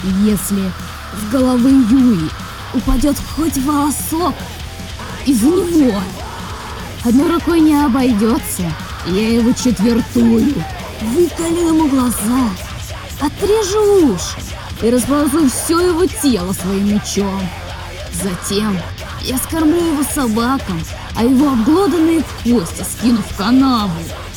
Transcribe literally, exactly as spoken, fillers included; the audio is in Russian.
Если с головы Юи упадет хоть волосок из-за него, одной рукой не обойдется, я его четвертую, выколю ему глаза, отрежу уши и расползу все его тело своим мечом. Затем я скормлю его собакам, а его обглоданные кости скину в канаву.